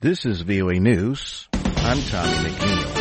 This is VOA News. I'm Tommy McNeil.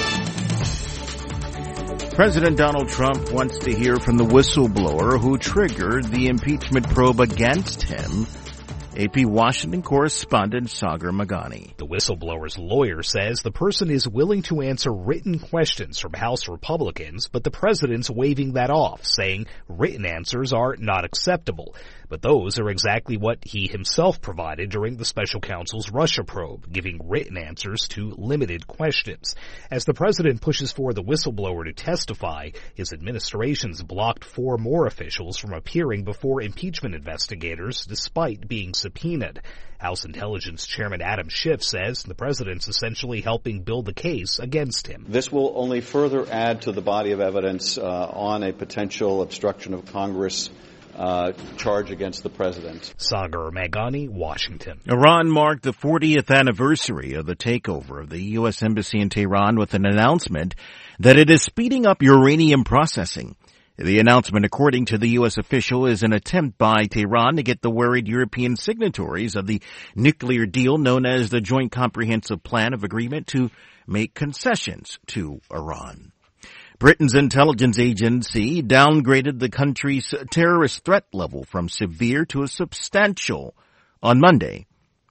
President Donald Trump wants to hear from the whistleblower who triggered the impeachment probe against him. AP Washington correspondent Sagar Meghani. The whistleblower's lawyer says the person is willing to answer written questions from House Republicans, but the president's waving that off, saying written answers are not acceptable. But those are exactly what he himself provided during the special counsel's Russia probe, giving written answers to limited questions. As the president pushes for the whistleblower to testify, his administration's blocked 4 more officials from appearing before impeachment investigators despite being subpoenaed. House Intelligence Chairman Adam Schiff says the president's essentially helping build the case against him. This will only further add to the body of evidence on a potential obstruction of Congress charge against the president. Sagar Meghani, Washington. Iran marked the 40th anniversary of the takeover of the U.S. Embassy in Tehran with an announcement that it is speeding up uranium processing. The announcement, according to the U.S. official, is an attempt by Tehran to get the worried European signatories of the nuclear deal known as the Joint Comprehensive Plan of Agreement to make concessions to Iran. Britain's intelligence agency downgraded the country's terrorist threat level from severe to a substantial on Monday.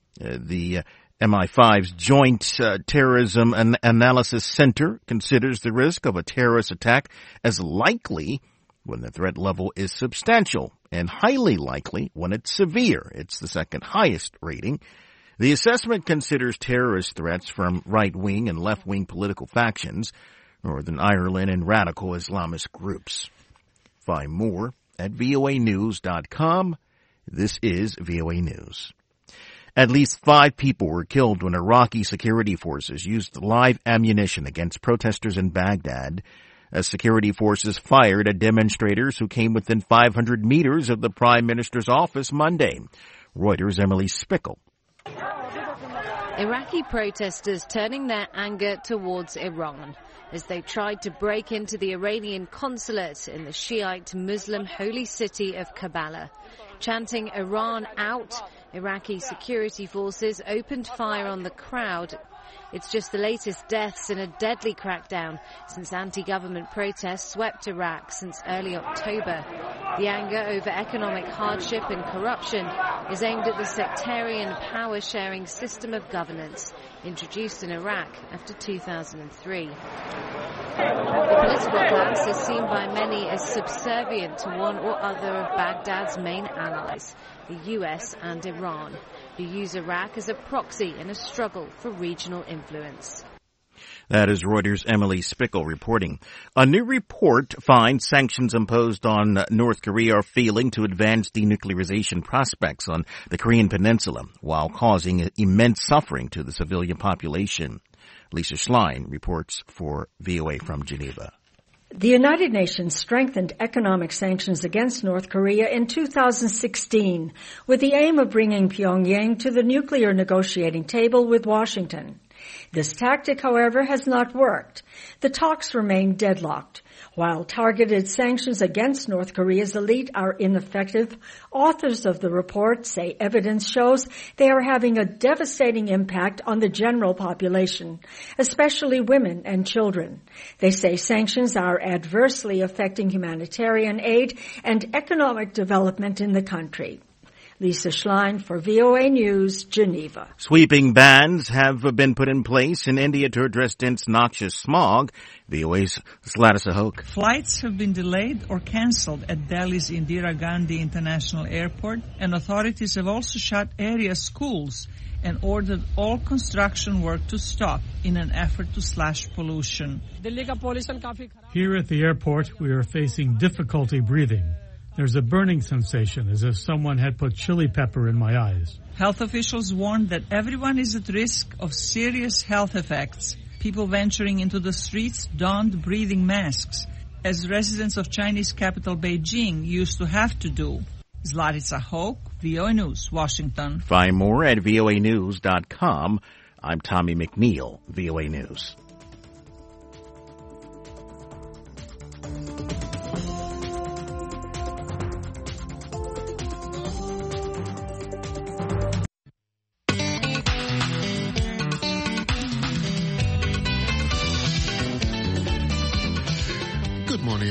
The MI5's Joint Terrorism Analysis Center considers the risk of a terrorist attack as likely when the threat level is substantial and highly likely when it's severe. It's the second highest rating. The assessment considers terrorist threats from right-wing and left-wing political factions, Northern Ireland, and radical Islamist groups. Find more at voanews.com. This is VOA News. At least 5 people were killed when Iraqi security forces used live ammunition against protesters in Baghdad, as security forces fired at demonstrators who came within 500 meters of the Prime Minister's office Monday. Reuters' Emily Spickle. Iraqi protesters turning their anger towards Iran as they tried to break into the Iranian consulate in the Shiite Muslim holy city of Karbala. Chanting Iran out, Iraqi security forces opened fire on the crowd. It's just the latest deaths in a deadly crackdown since anti-government protests swept Iraq since early October. The anger over economic hardship and corruption is aimed at the sectarian power-sharing system of governance introduced in Iraq after 2003. The political class is seen by many as subservient to one or other of Baghdad's main allies, the US and Iran, who use Iraq as a proxy in a struggle for regional influence. That is Reuters' Emily Spickle reporting. A new report finds sanctions imposed on North Korea are failing to advance denuclearization prospects on the Korean Peninsula while causing immense suffering to the civilian population. Lisa Schlein reports for VOA from Geneva. The United Nations strengthened economic sanctions against North Korea in 2016 with the aim of bringing Pyongyang to the nuclear negotiating table with Washington. This tactic, however, has not worked. The talks remain deadlocked. While targeted sanctions against North Korea's elite are ineffective, authors of the report say evidence shows they are having a devastating impact on the general population, especially women and children. They say sanctions are adversely affecting humanitarian aid and economic development in the country. Lisa Schlein for VOA News, Geneva. Sweeping bans have been put in place in India to address dense, noxious smog. VOA's Zlata Sahok. Flights have been delayed or cancelled at Delhi's Indira Gandhi International Airport, and authorities have also shut area schools and ordered all construction work to stop in an effort to slash pollution. Here at the airport, we are facing difficulty breathing. There's a burning sensation as if someone had put chili pepper in my eyes. Health officials warned that everyone is at risk of serious health effects. People venturing into the streets donned breathing masks, as residents of Chinese capital Beijing used to have to do. Zlata Sahok, VOA News, Washington. Find more at voanews.com. I'm Tommy McNeil, VOA News.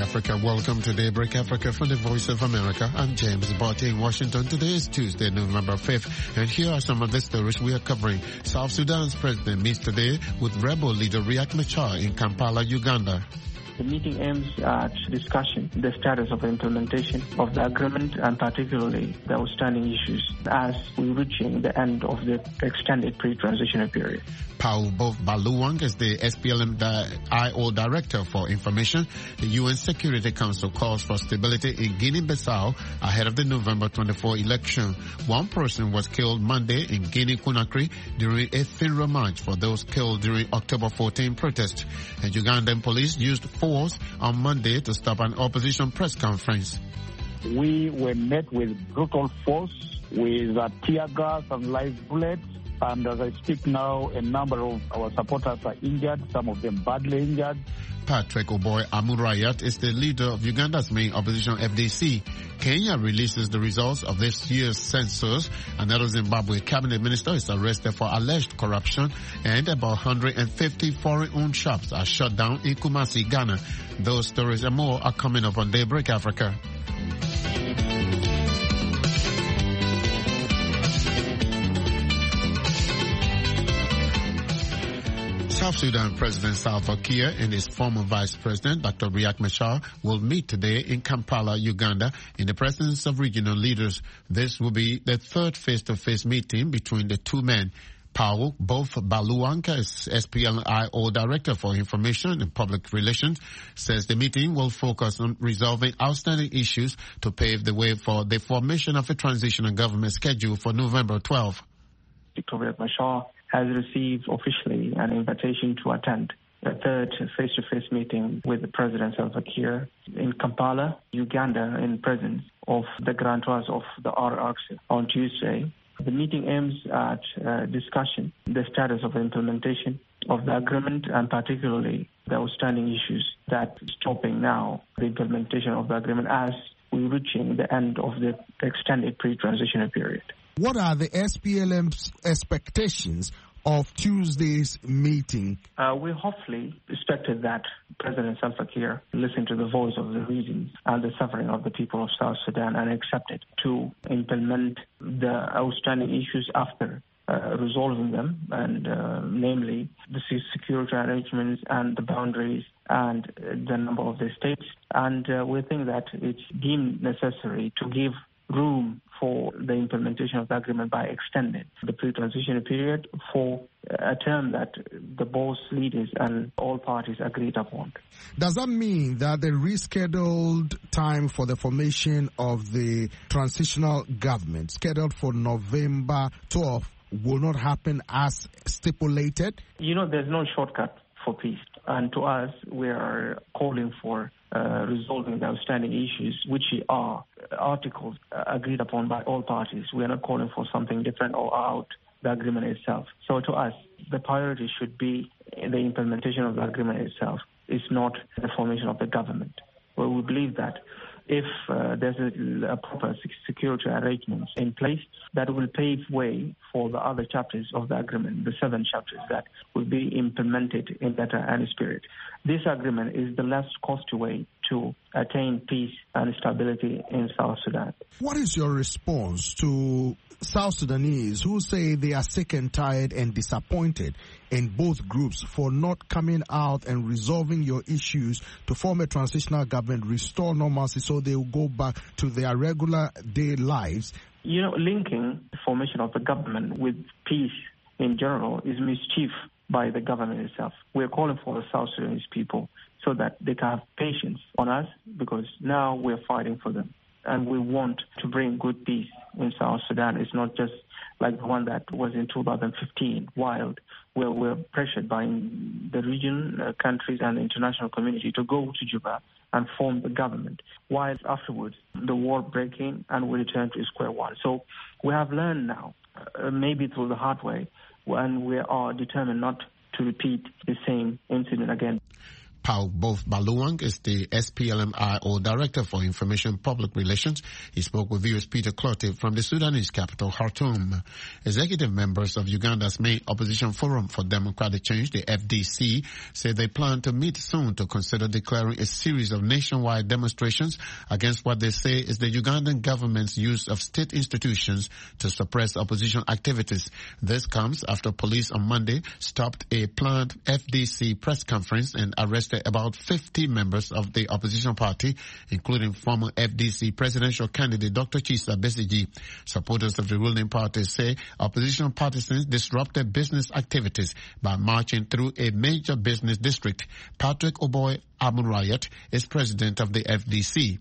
Africa. Welcome to Daybreak Africa from the Voice of America. I'm James Botte in Washington. Today is Tuesday, November 5th, and here are some of the stories we are covering. South Sudan's president meets today with rebel leader Riek Machar in Kampala, Uganda. The meeting aims at discussing the status of implementation of the agreement and particularly the outstanding issues as we're reaching the end of the extended pre-transitional period. Paul Baluang is the SPLM-IO Director for Information. The UN Security Council calls for stability in Guinea-Bissau ahead of the November 24 election. One person was killed Monday in Guinea-Conakry during a FINRA march for those killed during October 14 protest. And Ugandan police used force on Monday to stop an opposition press conference. We were met with brutal force, with tear gas and live bullets. And as I speak now, a number of our supporters are injured, some of them badly injured. Patrick Oboy Amurayat is the leader of Uganda's main opposition, FDC. Kenya releases the results of this year's census. Another Zimbabwe cabinet minister is arrested for alleged corruption, and about 150 foreign-owned shops are shut down in Kumasi, Ghana. Those stories and more are coming up on Daybreak Africa. South Sudan President Salva Kiir and his former Vice President, Dr. Riek Machar, will meet today in Kampala, Uganda, in the presence of regional leaders. This will be the third face-to-face meeting between the two men. Paul Baluanka, SPLM-IO Director for Information and Public Relations, says the meeting will focus on resolving outstanding issues to pave the way for the formation of a transitional government scheduled for November 12. Dr. Riek Machar has received officially an invitation to attend a third face-to-face meeting with the President Salva Kiir in Kampala, Uganda, in presence of the grantees of the RRC on Tuesday. The meeting aims at discussing the status of implementation of the agreement and particularly the outstanding issues that is stopping now the implementation of the agreement as we're reaching the end of the extended pre-transitional period. What are the SPLM's expectations of Tuesday's meeting? We hopefully expected that President Salva Kiir listened to the voice of the region and the suffering of the people of South Sudan and accepted to implement the outstanding issues after resolving them, and namely the security arrangements and the boundaries and the number of the states. And we think that it's deemed necessary to give room for the implementation of the agreement by extending the pre-transition period for a term that the both leaders and all parties agreed upon. Does that mean that the rescheduled time for the formation of the transitional government, scheduled for November 12th, will not happen as stipulated? You know, there's no shortcut for peace. And to us, we are calling for resolving the outstanding issues, which are articles agreed upon by all parties. We are not calling for something different or out the agreement itself. So to us, the priority should be the implementation of the agreement itself. It's not the formation of the government. Well, we believe that if there's a proper security arrangements in place, that will pave way for the other chapters of the agreement, the 7 chapters that will be implemented in letter and spirit. This agreement is the less costly way to attain peace and stability in South Sudan. What is your response to South Sudanese who say they are sick and tired and disappointed in both groups for not coming out and resolving your issues to form a transitional government, restore normalcy so they will go back to their regular day lives? You know, linking the formation of the government with peace in general is mischief by the government itself. We're calling for the South Sudanese people so that they can have patience on us, because now we're fighting for them. And we want to bring good peace in South Sudan. It's not just like the one that was in 2015, wild, where we're pressured by the region, countries, and the international community to go to Juba and form the government. While afterwards, the war break in and we return to square one. So we have learned now, maybe through the hard way, and we are determined not to repeat the same incident again. Pao Baluang is the SPLM-IO Director for Information Public Relations. He spoke with viewers Peter Clottey from the Sudanese capital, Khartoum. Executive members of Uganda's main opposition forum for democratic change, the FDC, say they plan to meet soon to consider declaring a series of nationwide demonstrations against what they say is the Ugandan government's use of state institutions to suppress opposition activities. This comes after police on Monday stopped a planned FDC press conference and arrested about 50 members of the opposition party, including former FDC presidential candidate Dr. Chisa Besigye. Supporters of the ruling party say opposition partisans disrupted business activities by marching through a major business district. Patrick Oboy Amurayat is president of the FDC.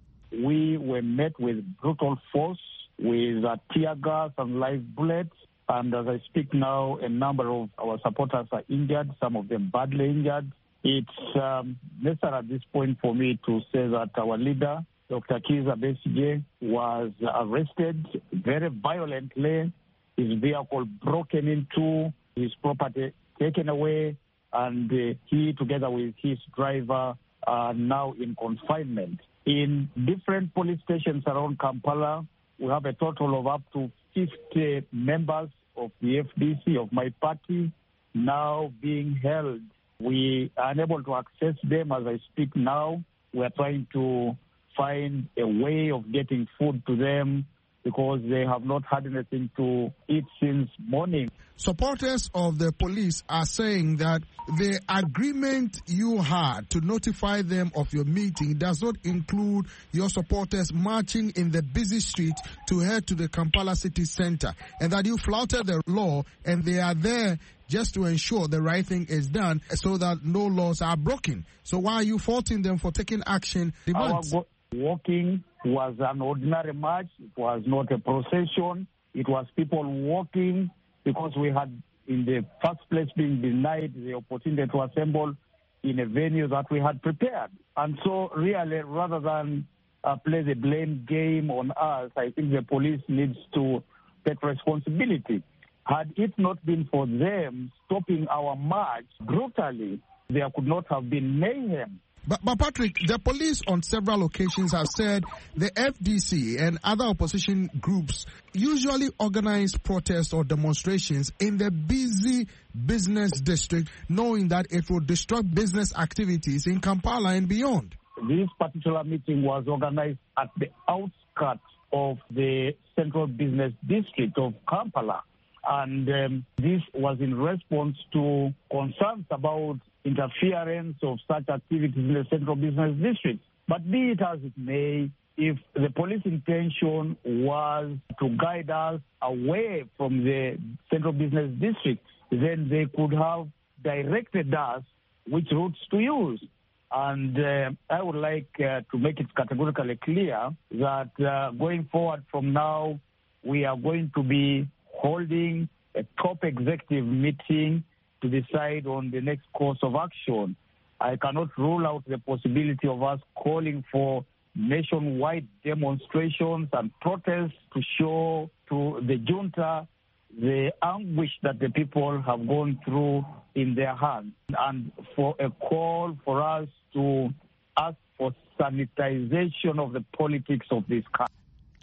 We were met with brutal force, with tear gas and live bullets. And as I speak now, a number of our supporters are injured, some of them badly injured. It's necessary at this point for me to say that our leader, Dr. Kizza Besigye, was arrested very violently, his vehicle broken into, his property taken away, and he, together with his driver, are now in confinement. In different police stations around Kampala, we have a total of up to 50 members of the FDC, of my party, now being held. We are unable to access them as I speak now. We are trying to find a way of getting food to them because they have not had anything to eat since morning. Supporters of the police are saying that the agreement you had to notify them of your meeting does not include your supporters marching in the busy street to head to the Kampala city center, and that you flouted the law and they are there just to ensure the right thing is done so that no laws are broken. So why are you faulting them for taking action? Our walking was an ordinary march. It was not a procession. It was people walking because we had, in the first place, been denied the opportunity to assemble in a venue that we had prepared. And so really, rather than play the blame game on us, I think the police needs to take responsibility. Had it not been for them stopping our march brutally, there could not have been mayhem. But Patrick, the police on several occasions have said the FDC and other opposition groups usually organize protests or demonstrations in the busy business district, knowing that it will disrupt business activities in Kampala and beyond. This particular meeting was organized at the outskirts of the central business district of Kampala. And this was in response to concerns about interference of such activities in the central business district. But be it as it may, if the police intention was to guide us away from the central business district, then they could have directed us which routes to use. And I would like to make it categorically clear that going forward from now, we are going to be holding a top executive meeting to decide on the next course of action. I cannot rule out the possibility of us calling for nationwide demonstrations and protests to show to the junta the anguish that the people have gone through in their hands, and for a call for us to ask for sanitization of the politics of this country.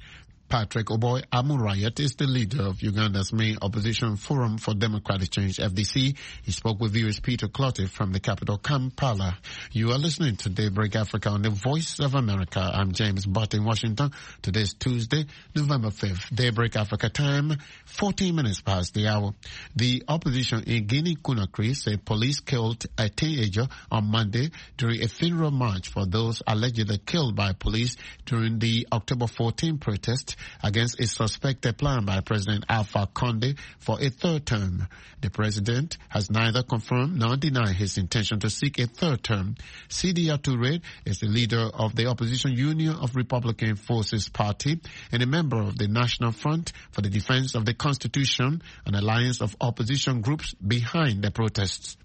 Patrick Oboy Amurayat is the leader of Uganda's main opposition forum for democratic change, FDC. He spoke with viewers Peter Clottey from the capital, Kampala. You are listening to Daybreak Africa on the Voice of America. I'm James Butt in Washington. Today's Tuesday, November 5th. Daybreak Africa time, 14 minutes past the hour. The opposition in Guinea-Conakry say police killed a teenager on Monday during a funeral march for those allegedly killed by police during the October 14 protest against a suspected plan by President Alpha Condé for a third term. The president has neither confirmed nor denied his intention to seek a third term. Sidia Touré is the leader of the opposition Union of Republican Forces Party and a member of the National Front for the Defense of the Constitution, an alliance of opposition groups behind the protests.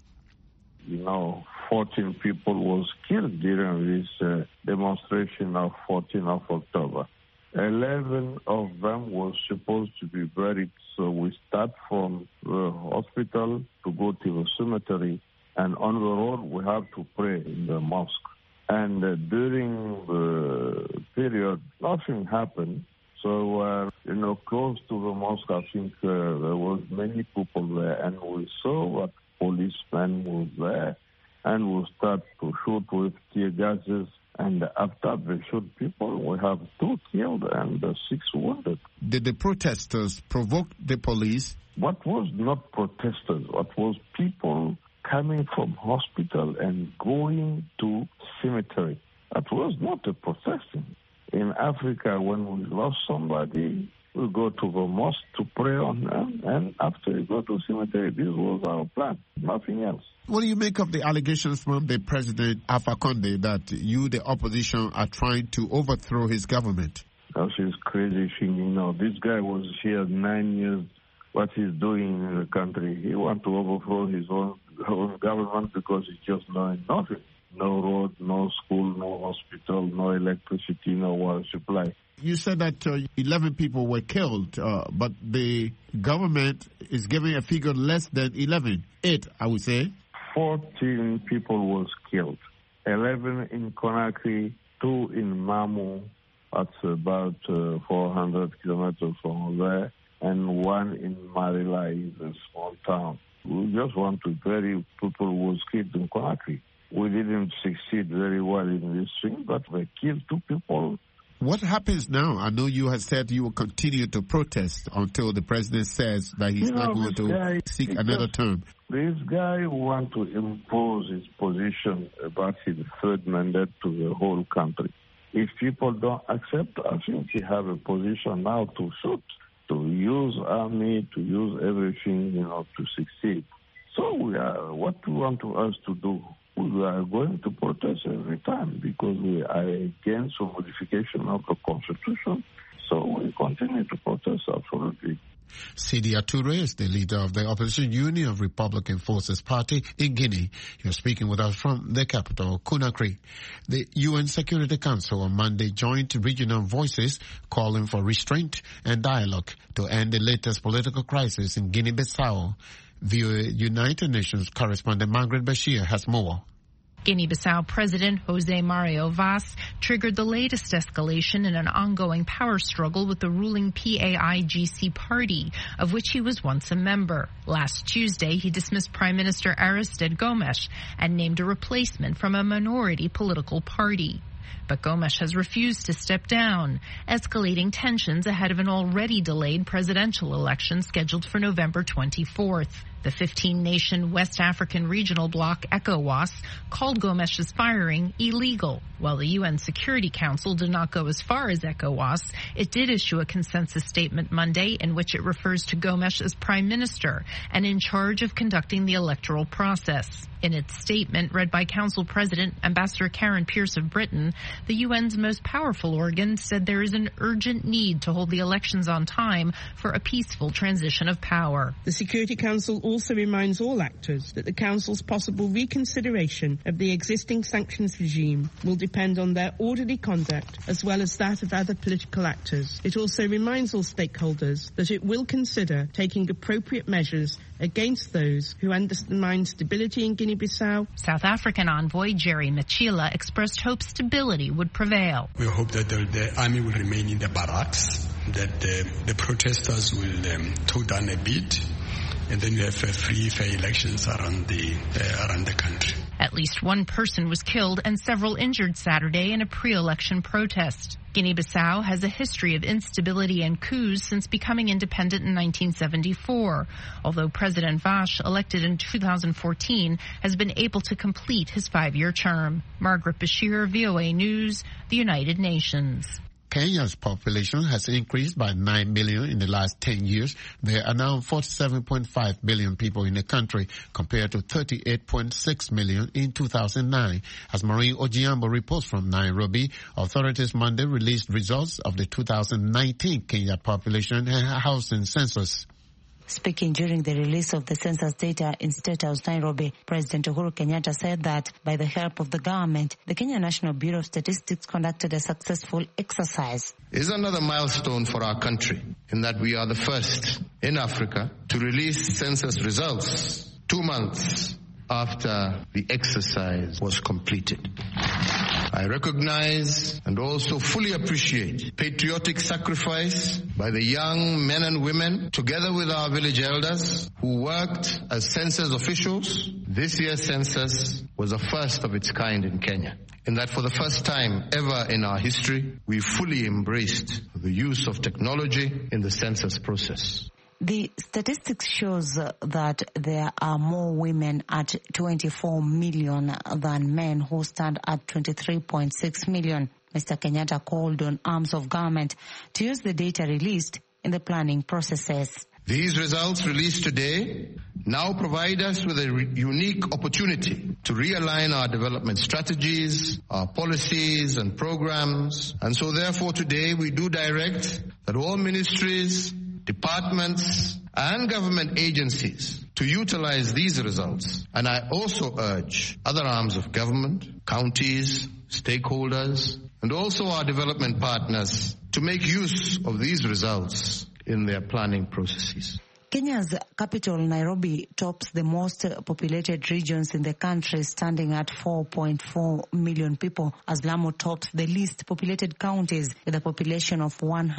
14 people was killed during this demonstration of 14th of October. 11 of them was supposed to be buried, so we start from the hospital to go to the cemetery And on the road, we have to pray in the mosque. And during the period, nothing happened. So, close to the mosque, I think there was many people there, and we saw what policemen was there, and we start to shoot with tear gases. And after they shoot people, we have 2 killed and 6 wounded. Did the protesters provoke the police? What was not protesters? What was people coming from hospital and going to cemetery? That was not a protesting. In Africa, when we lost somebody, we go to the mosque to pray on them, and after we go to cemetery, this was our plan, nothing else. What do you make of the allegations from the President Alpha Conde that you, the opposition, are trying to overthrow his government? That's his crazy thing. This guy was here 9 years. What he's doing in the country, he wants to overthrow his own government because he's just doing nothing. No road, no school, no hospital, no electricity, no water supply. You said that 11 people were killed, but the government is giving a figure less than 11. 8, I would say. 14 people was killed. 11 in Conakry, 2 in Mamu, that's about 400 kilometers from there, and 1 in Marila, a small town. We just want to bury people who was killed in Conakry. We didn't succeed very well in this thing, but we killed 2 people. What happens now? I know you have said you will continue to protest until the president says that he's not going to seek another term. This guy wants to impose his position about his 3rd mandate to the whole country. If people don't accept, I think he have a position now to shoot, to use army, to use everything, to succeed. So what we want us to do, we are going to protest every time because we are against the modification of the Constitution. So we continue to protest, absolutely. Sidi Toure is the leader of the Opposition Union of Republican Forces Party in Guinea. You're speaking with us from the capital, Conakry. The UN Security Council on Monday joined regional voices calling for restraint and dialogue to end the latest political crisis in Guinea-Bissau. VOA United Nations correspondent Margaret Bashir has more. Guinea-Bissau President Jose Mario Vaz triggered the latest escalation in an ongoing power struggle with the ruling PAIGC party, of which he was once a member. Last Tuesday, he dismissed Prime Minister Aristide Gomes and named a replacement from a minority political party. But Gomes has refused to step down, escalating tensions ahead of an already delayed presidential election scheduled for November 24th. The 15-nation West African regional bloc, ECOWAS, called Gomes's firing illegal. While the UN Security Council did not go as far as ECOWAS, it did issue a consensus statement Monday in which it refers to Gomes as prime minister and in charge of conducting the electoral process. In its statement, read by Council President Ambassador Karen Pierce of Britain, the UN's most powerful organ said there is an urgent need to hold the elections on time for a peaceful transition of power. The Security Council also reminds all actors that the Council's possible reconsideration of the existing sanctions regime will depend on their orderly conduct as well as that of other political actors. It also reminds all stakeholders that it will consider taking appropriate measures against those who undermine stability in Guinea-Bissau. South African envoy Jerry Machila expressed hope stability would prevail. We hope that the army will remain in the barracks, that the protesters will tone down a bit, and then you have free, fair elections around the country. At least one person was killed and several injured Saturday in a pre-election protest. Guinea-Bissau has a history of instability and coups since becoming independent in 1974, although President Vaz, elected in 2014, has been able to complete his 5-year term. Margaret Bashir, VOA News, the United Nations. Kenya's population has increased by 9 million in the last 10 years. There are now 47.5 billion people in the country compared to 38.6 million in 2009. As Maureen Ojiambo reports from Nairobi, authorities Monday released results of the 2019 Kenya population and housing census. Speaking during the release of the census data in State House, Nairobi, President Uhuru Kenyatta said that by the help of the government, the Kenya National Bureau of Statistics conducted a successful exercise. It's another milestone for our country in that we are the first in Africa to release census results 2 months after the exercise was completed. I recognize and also fully appreciate patriotic sacrifice by the young men and women, together with our village elders, who worked as census officials. This year's census was a first of its kind in Kenya, in that for the first time ever in our history, we fully embraced the use of technology in the census process. The statistics shows that there are more women at 24 million than men, who stand at 23.6 million. Mr. Kenyatta called on arms of government to use the data released in the planning processes. These results released today now provide us with a unique opportunity to realign our development strategies, our policies and programs. And so therefore today we do direct that all ministries, departments and government agencies to utilize these results. And I also urge other arms of government, counties, stakeholders, and also our development partners to make use of these results in their planning processes. Kenya's capital, Nairobi, tops the most populated regions in the country, standing at 4.4 million people, as Lamu tops the least populated counties with a population of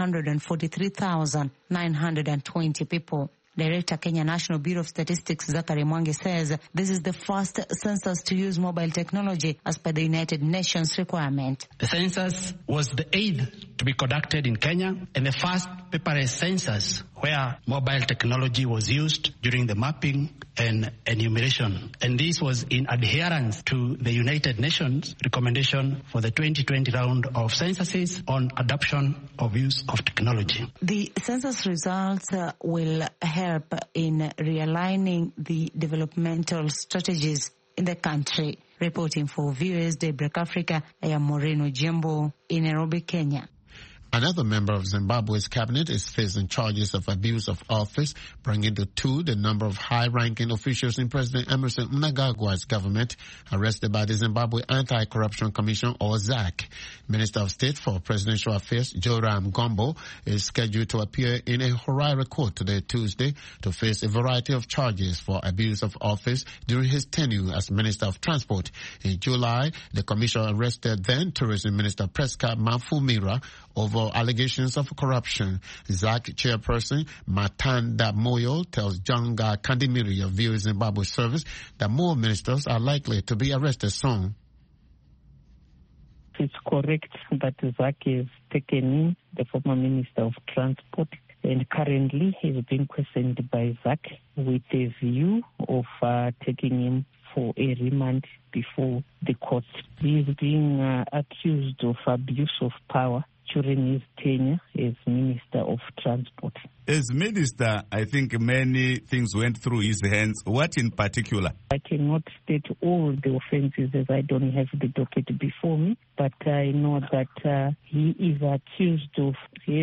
143,920 people. Director, Kenya National Bureau of Statistics, Zachary Mwangi, says this is the first census to use mobile technology as per the United Nations requirement. The census was the eighth to be conducted in Kenya and the first paperless census where mobile technology was used during the mapping and enumeration. And this was in adherence to the United Nations recommendation for the 2020 round of censuses on adoption of use of technology. The census results will help in realigning the developmental strategies in the country. Reporting for Viewers Daybreak Africa, I am Moreno Jimbo in Nairobi, Kenya. Another member of Zimbabwe's cabinet is facing charges of abuse of office, bringing to 2 the number of high-ranking officials in President Emmerson Mnangagwa's government arrested by the Zimbabwe Anti-Corruption Commission, or ZAC. Minister of State for Presidential Affairs Joram Gombo is scheduled to appear in a Harare court today, Tuesday, to face a variety of charges for abuse of office during his tenure as Minister of Transport. In July, the commission arrested then Tourism Minister Prescott Mafumira over allegations of corruption. ZAC chairperson Matanda Moyo tells Jonga Kandimiri of View Zimbabwe Service that more ministers are likely to be arrested soon. It's correct that ZAC is taken in, the former Minister of Transport, and currently he's being questioned by ZAC with a view of taking him for a remand before the court. He is being accused of abuse of power during his tenure as Minister of Transport. As Minister, I think many things went through his hands. What in particular? I cannot state all the offences as I don't have the docket before me, but I know that he is accused of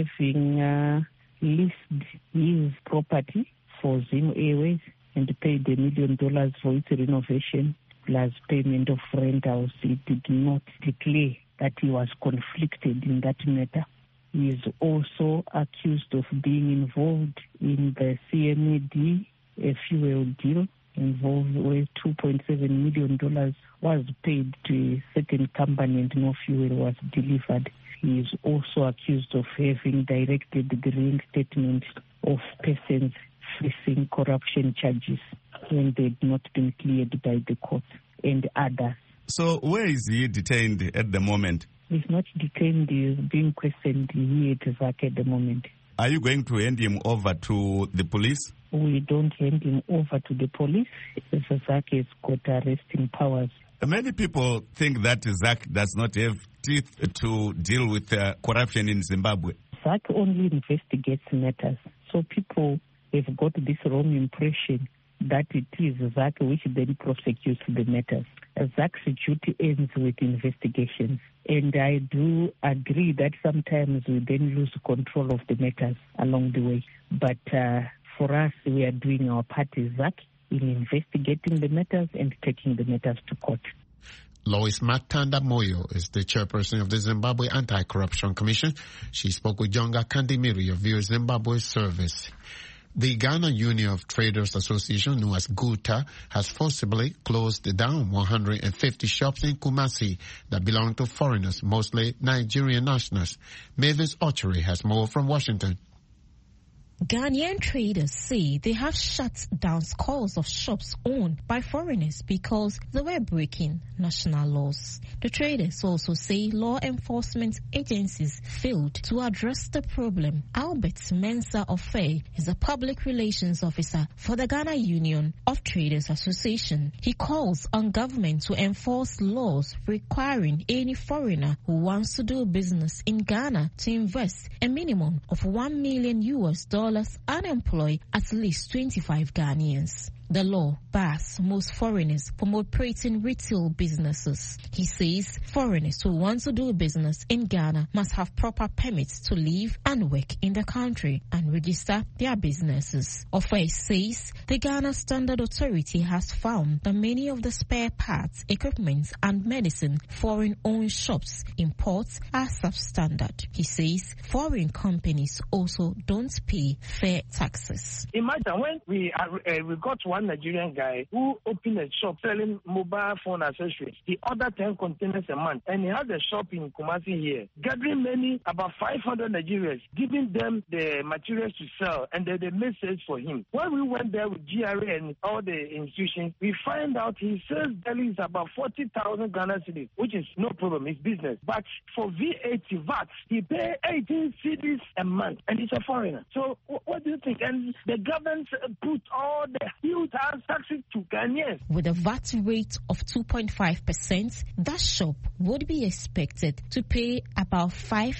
having leased his property for Zim Airways and paid $1 million for its renovation plus payment of rentals. He did not declare that he was conflicted in that matter. He is also accused of being involved in the CMAD, a fuel deal involved where $2.7 million was paid to a certain company and no fuel was delivered. He is also accused of having directed the reinstatement of persons facing corruption charges when they had not been cleared by the court, and others. So where is he detained at the moment? He's not detained. He is being questioned here at ZAC at the moment. Are you going to hand him over to the police? We don't hand him over to the police. ZAC has got arresting powers. Many people think that ZAC does not have teeth to deal with corruption in Zimbabwe. ZAC only investigates matters. So people have got this wrong impression that it is ZAC which then prosecutes the matters. ZAC's duty ends with investigations. And I do agree that sometimes we then lose control of the matters along the way. But for us, we are doing our part as ZAC in investigating the matters and taking the matters to court. Lois Matanda Moyo is the chairperson of the Zimbabwe Anti-Corruption Commission. She spoke with Jonga Kandimiri of View Zimbabwe Service. The Ghana Union of Traders Association, known as GUTA, has forcibly closed down 150 shops in Kumasi that belong to foreigners, mostly Nigerian nationals. Mavis Ochery has more from Washington. Ghanaian traders say they have shut down scores of shops owned by foreigners because they were breaking national laws. The traders also say law enforcement agencies failed to address the problem. Albert Mensah Ofei is a public relations officer for the Ghana Union of Traders Association. He calls on government to enforce laws requiring any foreigner who wants to do business in Ghana to invest a minimum of $1 million and employ at least 25 Ghanaians. The law bars most foreigners from operating retail businesses. He says foreigners who want to do business in Ghana must have proper permits to live and work in the country and register their businesses. Ofei says the Ghana Standard Authority has found that many of the spare parts, equipment and medicine foreign-owned shops imports are substandard. He says foreign companies also don't pay fair taxes. Imagine when we got one Nigerian guy who opened a shop selling mobile phone accessories. He ordered 10 containers a month, and he has a shop in Kumasi here, gathering about 500 Nigerians, giving them the materials to sell, and then they made sales for him. When we went there with GRA and all the institutions, we find out he sells daily is about 40,000 Ghana cedis, which is no problem, it's business. But for VAT, he pays 18 cedis a month, and he's a foreigner. So what do you think? And the government put all the huge taxes to Ghanaians. With a VAT rate of 2.5%, that shop would be expected to pay about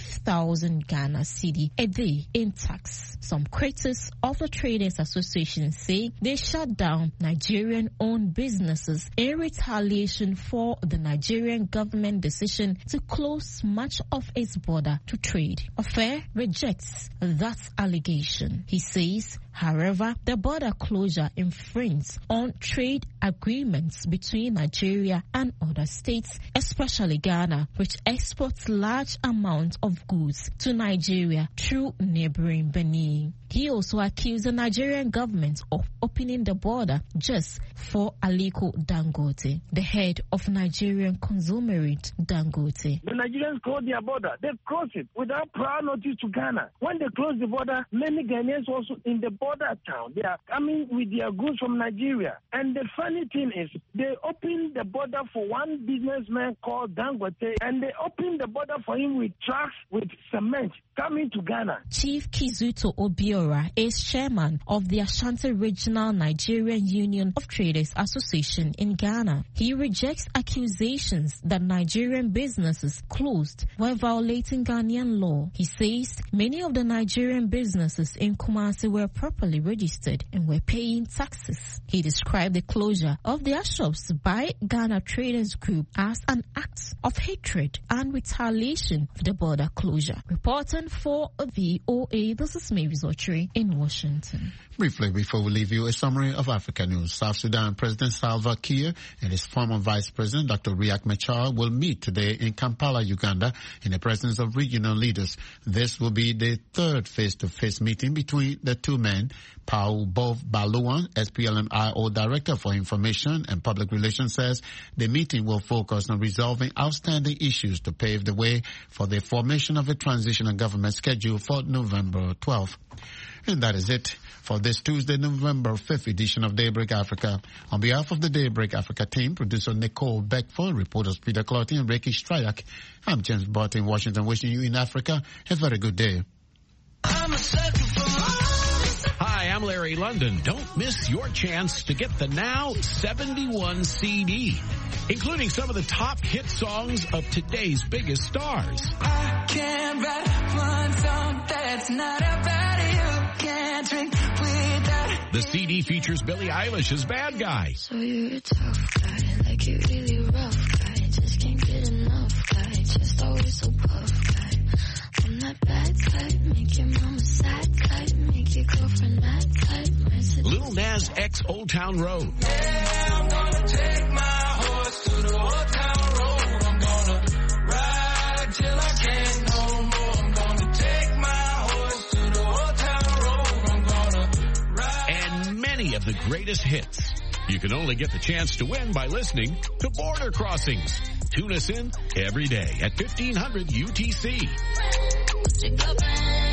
5,000 Ghana cedi a day in tax. Some critics of the Traders Association say they shut down Nigerian-owned businesses in retaliation for the Nigerian government decision to close much of its border to trade. Ofei rejects that allegation. He says, however, the border closure infringes on trade agreements between Nigeria and other states, especially Ghana, which exports large amounts of goods to Nigeria through neighboring Benin. He also accused the Nigerian government of opening the border just for Aliko Dangote, the head of Nigerian conglomerate Dangote. The Nigerians closed their border. They closed it without prior notice to Ghana. When they closed the border, many Ghanaians also in the border town. They are coming with their goods from Nigeria. And the funny thing is, they opened the border for one businessman called Dangote, and they opened the border for him with trucks with cement coming to Ghana. Chief Kizuto Obiora is chairman of the Ashanti Regional Nigerian Union of Traders Association in Ghana. He rejects accusations that Nigerian businesses closed while violating Ghanaian law. He says many of the Nigerian businesses in Kumasi were properly registered and were paying taxes. He described the closure of their shops by Ghana Traders Group as an act of hatred and retaliation for the border closure. Reporting for VOA, this is Mavis Ochery in Washington. Briefly, before we leave you, a summary of Africa news. South Sudan President Salva Kiir and his former Vice President Dr. Riek Machar will meet today in Kampala, Uganda, in the presence of regional leaders. This will be the third face-to-face meeting between the two men. Paul Bov Baluan, SPLM-IO Director for Information and Public Relations, says the meeting will focus on resolving outstanding issues to pave the way for the formation of a transitional government scheduled for November 12th. And that is it for this Tuesday, November 5th edition of Daybreak Africa. On behalf of the Daybreak Africa team, producer Nicole Beckford, reporters Peter Clotty and Ricky Stryak, I'm James Bott in Washington, wishing you in Africa a very good day. Hi, I'm Larry London. Don't miss your chance to get the Now 71 CD, including some of the top hit songs of today's biggest stars. I can't write one song that's not about you. Can't drink without. The CD features Billie Eilish as Bad Guy. So you're a tough guy, like you're really rough guy. Just can't get enough guy, just always so puff guy. I'm that bad type, make your mama sad type, make your girlfriend mad type. Lil Nas X Old Town Road. Yeah, I'm gonna take my horse to the Old Town Road. I'm gonna ride till I can't no more. I'm gonna take my horse to the Old Town Road. I'm gonna of the greatest hits. You can only get the chance to win by listening to Border Crossings. Tune us in every day at 1500 UTC.